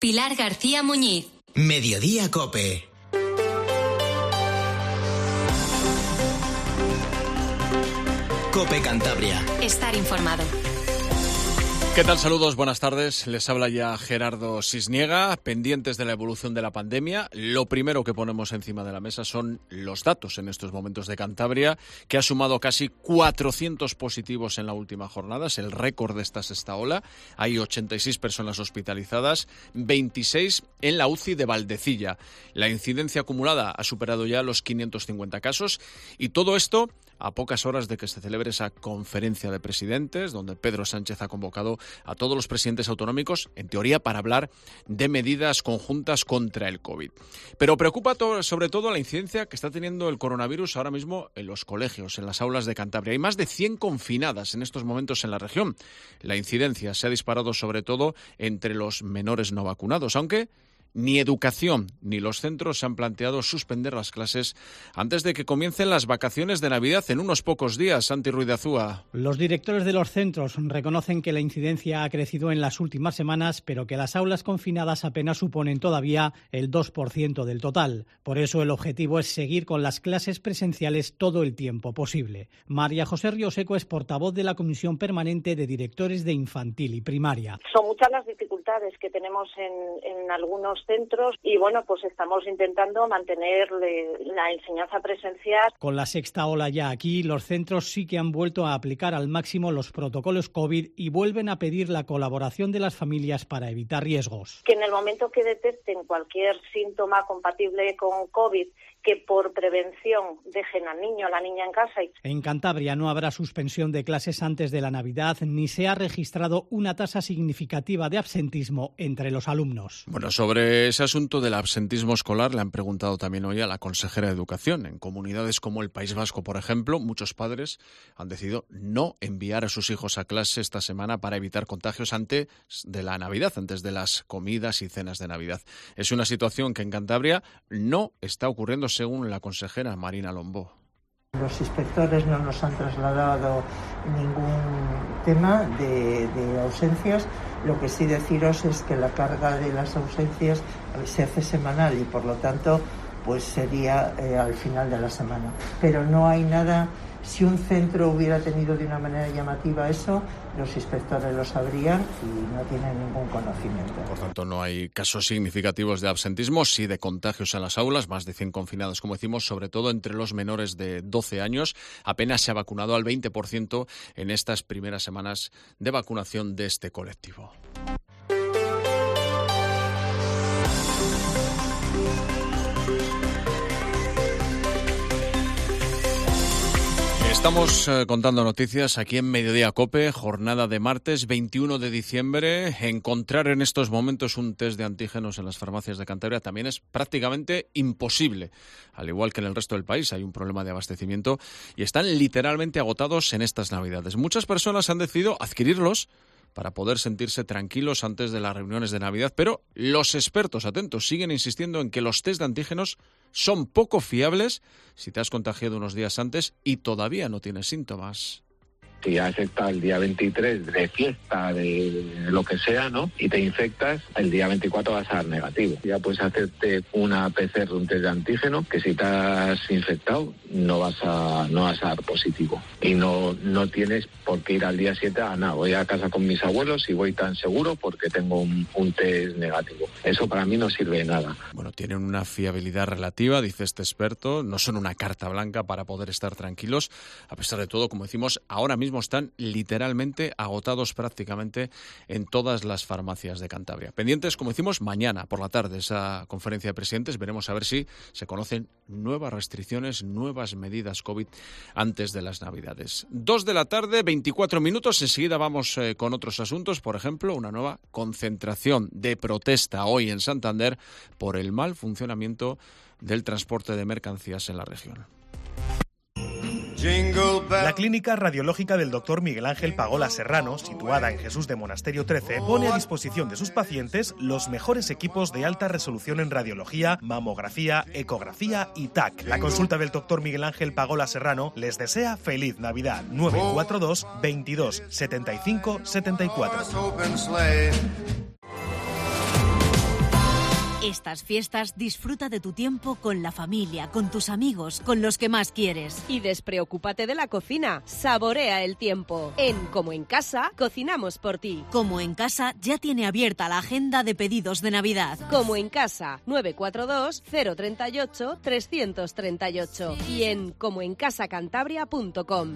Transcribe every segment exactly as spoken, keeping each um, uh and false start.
Pilar García Muñiz. Mediodía COPE. COPE Cantabria. Estar informado. ¿Qué tal? Saludos, buenas tardes. Les habla ya Gerardo Sisniega. Pendientes de la evolución de la pandemia, lo primero que ponemos encima de la mesa son los datos en estos momentos de Cantabria, que ha sumado casi cuatrocientos positivos en la última jornada. Es el récord de esta sexta ola. Hay ochenta y seis personas hospitalizadas, veintiséis en la U C I de Valdecilla. La incidencia acumulada ha superado ya los quinientos cincuenta casos y todo esto a pocas horas de que se celebre esa conferencia de presidentes, donde Pedro Sánchez ha convocado a todos los presidentes autonómicos, en teoría, para hablar de medidas conjuntas contra el COVID. Pero preocupa todo, sobre todo la incidencia que está teniendo el coronavirus ahora mismo en los colegios, en las aulas de Cantabria. Hay más de cien confinadas en estos momentos en la región. La incidencia se ha disparado sobre todo entre los menores no vacunados, aunque ni Educación ni los centros se han planteado suspender las clases antes de que comiencen las vacaciones de Navidad en unos pocos días. Santi Ruiz de Azúa. Los directores de los centros reconocen que la incidencia ha crecido en las últimas semanas, pero que las aulas confinadas apenas suponen todavía el dos por ciento del total. Por eso el objetivo es seguir con las clases presenciales todo el tiempo posible. María José Rioseco es portavoz de la Comisión Permanente de Directores de Infantil y Primaria. Son muchas las dificultades que tenemos en, en algunos centros y bueno, pues estamos intentando mantener la enseñanza presencial. Con la sexta ola ya aquí, los centros sí que han vuelto a aplicar al máximo los protocolos COVID y vuelven a pedir la colaboración de las familias para evitar riesgos. Que en el momento que detecten cualquier síntoma compatible con COVID, que por prevención dejen al niño o a la niña en casa. En Cantabria no habrá suspensión de clases antes de la Navidad, ni se ha registrado una tasa significativa de absentismo entre los alumnos. Bueno, sobre ese asunto del absentismo escolar le han preguntado también hoy a la consejera de Educación. En comunidades como el País Vasco, por ejemplo, muchos padres han decidido no enviar a sus hijos a clase esta semana para evitar contagios antes de la Navidad, antes de las comidas y cenas de Navidad. Es una situación que en Cantabria no está ocurriendo, según la consejera Marina Lombó. Los inspectores no nos han trasladado ningún tema de, de ausencias. Lo que sí deciros es que la carga de las ausencias se hace semanal y por lo tanto pues sería eh, al final de la semana. Pero no hay nada. Si un centro hubiera tenido de una manera llamativa eso, los inspectores lo sabrían y no tienen ningún conocimiento. Por tanto, no hay casos significativos de absentismo, sí de contagios en las aulas, más de cien confinados, como decimos, sobre todo entre los menores de doce años. Apenas se ha vacunado al veinte por ciento en estas primeras semanas de vacunación de este colectivo. Estamos eh, contando noticias aquí en Mediodía COPE, jornada de martes veintiuno de diciembre. Encontrar en estos momentos un test de antígenos en las farmacias de Cantabria también es prácticamente imposible. Al igual que en el resto del país hay un problema de abastecimiento y están literalmente agotados en estas Navidades. Muchas personas han decidido adquirirlos para poder sentirse tranquilos antes de las reuniones de Navidad, pero los expertos, atentos, siguen insistiendo en que los test de antígenos son poco fiables si te has contagiado unos días antes y todavía no tienes síntomas. Si has estado el día veintitrés de fiesta, de lo que sea, ¿no? Y te infectas, el día veinticuatro vas a dar negativo. Ya puedes hacerte una P C R, un test de antígeno, que si te has infectado no vas a no vas a dar positivo. Y no, no tienes por qué ir al día siete a nada. Voy a casa con mis abuelos y voy tan seguro porque tengo un, un test negativo. Eso para mí no sirve de nada. Bueno, tienen una fiabilidad relativa, dice este experto. No son una carta blanca para poder estar tranquilos. A pesar de todo, como decimos, ahora mismo están literalmente agotados prácticamente en todas las farmacias de Cantabria. Pendientes, como decimos, mañana por la tarde esa conferencia de presidentes. Veremos a ver si se conocen nuevas restricciones, nuevas medidas COVID antes de las Navidades. Dos de la tarde, veinticuatro minutos. Enseguida vamos eh, con otros asuntos. Por ejemplo, una nueva concentración de protesta hoy en Santander por el mal funcionamiento del transporte de mercancías en la región. La clínica radiológica del doctor Miguel Ángel Pagola Serrano, situada en Jesús de Monasterio trece, pone a disposición de sus pacientes los mejores equipos de alta resolución en radiología, mamografía, ecografía y T A C. La consulta del doctor Miguel Ángel Pagola Serrano les desea feliz Navidad. nueve cuatro dos, veintidós, setenta y cinco, setenta y cuatro. Estas fiestas disfruta de tu tiempo con la familia, con tus amigos, con los que más quieres. Y despreocúpate de la cocina. Saborea el tiempo. En Como en Casa, cocinamos por ti. Como en Casa ya tiene abierta la agenda de pedidos de Navidad. Como en Casa, nueve cuatro dos, cero tres ocho, tres tres ocho. Y en como en casa cantabria punto com.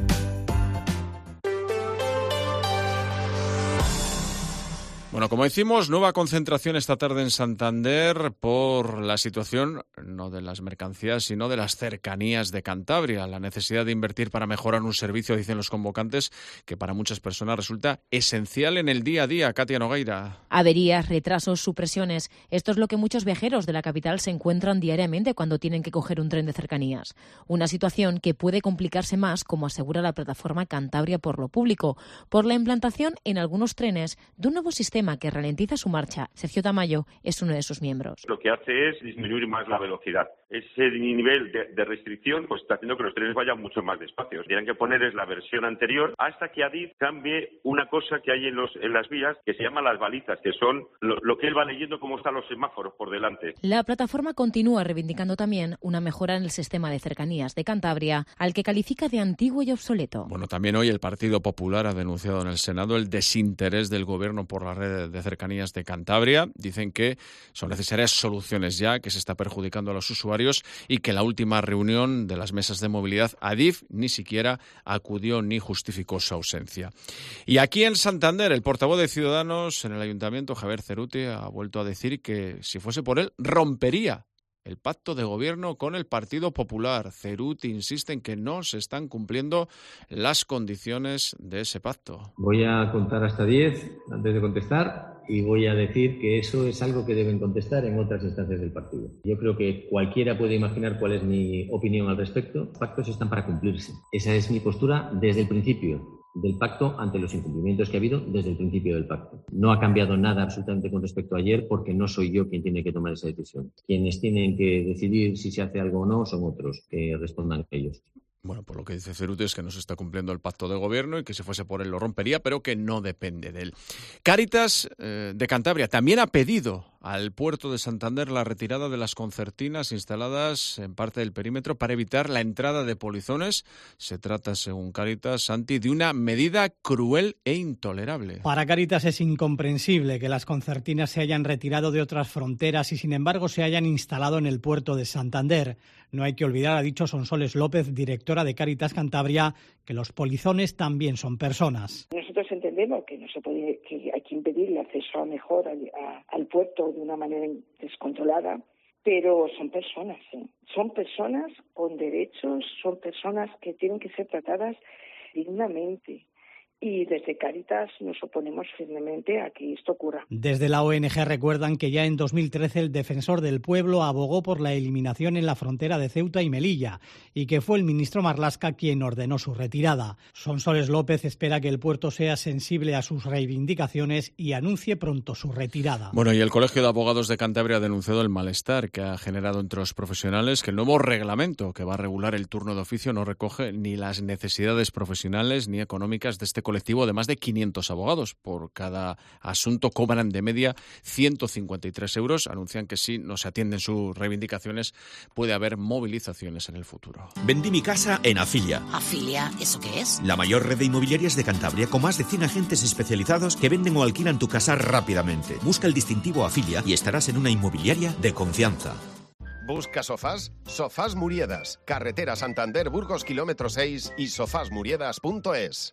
Bueno, como decimos, nueva concentración esta tarde en Santander por la situación no de las mercancías, sino de las cercanías de Cantabria. La necesidad de invertir para mejorar un servicio, dicen los convocantes, que para muchas personas resulta esencial en el día a día. Katia Nogueira. Averías, retrasos, supresiones. Esto es lo que muchos viajeros de la capital se encuentran diariamente cuando tienen que coger un tren de cercanías. Una situación que puede complicarse más, como asegura la plataforma Cantabria por lo Público, por la implantación en algunos trenes de un nuevo sistema que ralentiza su marcha. Sergio Tamayo es uno de sus miembros. Lo que hace es disminuir más la velocidad. Ese nivel de, de restricción pues está haciendo que los trenes vayan mucho más despacio. Tienen que poner es la versión anterior hasta que Adif cambie una cosa que hay en, los, en las vías que se llama las balizas, que son lo, lo que él va leyendo cómo están los semáforos por delante. La plataforma continúa reivindicando también una mejora en el sistema de cercanías de Cantabria, al que califica de antiguo y obsoleto. Bueno, también hoy el Partido Popular ha denunciado en el Senado el desinterés del Gobierno por la red de cercanías de Cantabria. Dicen que son necesarias soluciones ya, que se está perjudicando a los usuarios y que la última reunión de las mesas de movilidad Adif ni siquiera acudió ni justificó su ausencia. Y aquí en Santander, el portavoz de Ciudadanos en el Ayuntamiento, Javier Ceruti, ha vuelto a decir que si fuese por él, rompería el pacto de gobierno con el Partido Popular. Ceruti insiste en que no se están cumpliendo las condiciones de ese pacto. Voy a contar hasta diez antes de contestar y voy a decir que eso es algo que deben contestar en otras instancias del partido. Yo creo que cualquiera puede imaginar cuál es mi opinión al respecto. Los pactos están para cumplirse. Esa es mi postura desde el principio del pacto ante los incumplimientos que ha habido desde el principio del pacto. No ha cambiado nada absolutamente con respecto a ayer porque no soy yo quien tiene que tomar esa decisión. Quienes tienen que decidir si se hace algo o no son otros, que respondan ellos. Bueno, por lo que dice Ceruti es que no se está cumpliendo el pacto de gobierno y que si fuese por él lo rompería, pero que no depende de él. Cáritas eh, de Cantabria también ha pedido al puerto de Santander la retirada de las concertinas instaladas en parte del perímetro para evitar la entrada de polizones. Se trata, según Cáritas, Santi, de una medida cruel e intolerable. Para Cáritas es incomprensible que las concertinas se hayan retirado de otras fronteras y, sin embargo, se hayan instalado en el puerto de Santander. No hay que olvidar, ha dicho Sonsoles López, directora de Cáritas Cantabria, que los polizones también son personas. Nosotros entendemos que no se puede, que hay que impedir el acceso a mejor al, a, al puerto de una manera descontrolada, pero son personas, ¿eh? Son personas con derechos, son personas que tienen que ser tratadas dignamente. Y desde Cáritas nos oponemos firmemente a que esto ocurra. Desde la O N G recuerdan que ya en dos mil trece el defensor del pueblo abogó por la eliminación en la frontera de Ceuta y Melilla y que fue el ministro Marlaska quien ordenó su retirada. Sonsoles López espera que el puerto sea sensible a sus reivindicaciones y anuncie pronto su retirada. Bueno, y el Colegio de Abogados de Cantabria ha denunciado el malestar que ha generado entre los profesionales que el nuevo reglamento que va a regular el turno de oficio no recoge ni las necesidades profesionales ni económicas de este colectivo de más de quinientos abogados. Por cada asunto cobran de media ciento cincuenta y tres euros. Anuncian que si no se atienden sus reivindicaciones puede haber movilizaciones en el futuro. Vendí mi casa en Afilia. ¿Afilia? ¿Eso qué es? La mayor red de inmobiliarias de Cantabria con más de cien agentes especializados que venden o alquilan tu casa rápidamente. Busca el distintivo Afilia y estarás en una inmobiliaria de confianza. ¿Busca sofás? Sofás Muriedas. Carretera Santander Burgos kilómetro seis y sofás muriedas punto es.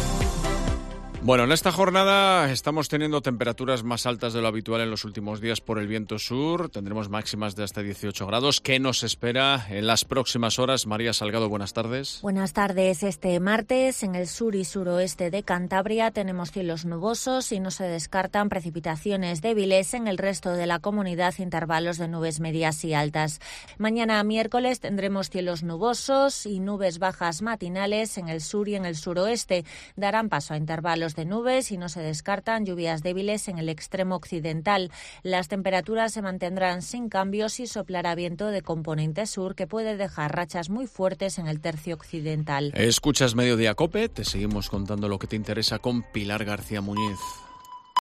Bueno, en esta jornada estamos teniendo temperaturas más altas de lo habitual en los últimos días por el viento sur. Tendremos máximas de hasta dieciocho grados. ¿Qué nos espera en las próximas horas? María Salgado, buenas tardes. Buenas tardes. Este martes en el sur y suroeste de Cantabria tenemos cielos nubosos y no se descartan precipitaciones débiles en el resto de la comunidad, intervalos de nubes medias y altas. Mañana miércoles tendremos cielos nubosos y nubes bajas matinales en el sur y en el suroeste. Darán paso a intervalos de nubes y no se descartan lluvias débiles en el extremo occidental. Las temperaturas se mantendrán sin cambios y soplará viento de componente sur que puede dejar rachas muy fuertes en el tercio occidental. Escuchas Mediodía COPE, te seguimos contando lo que te interesa con Pilar García Muñiz.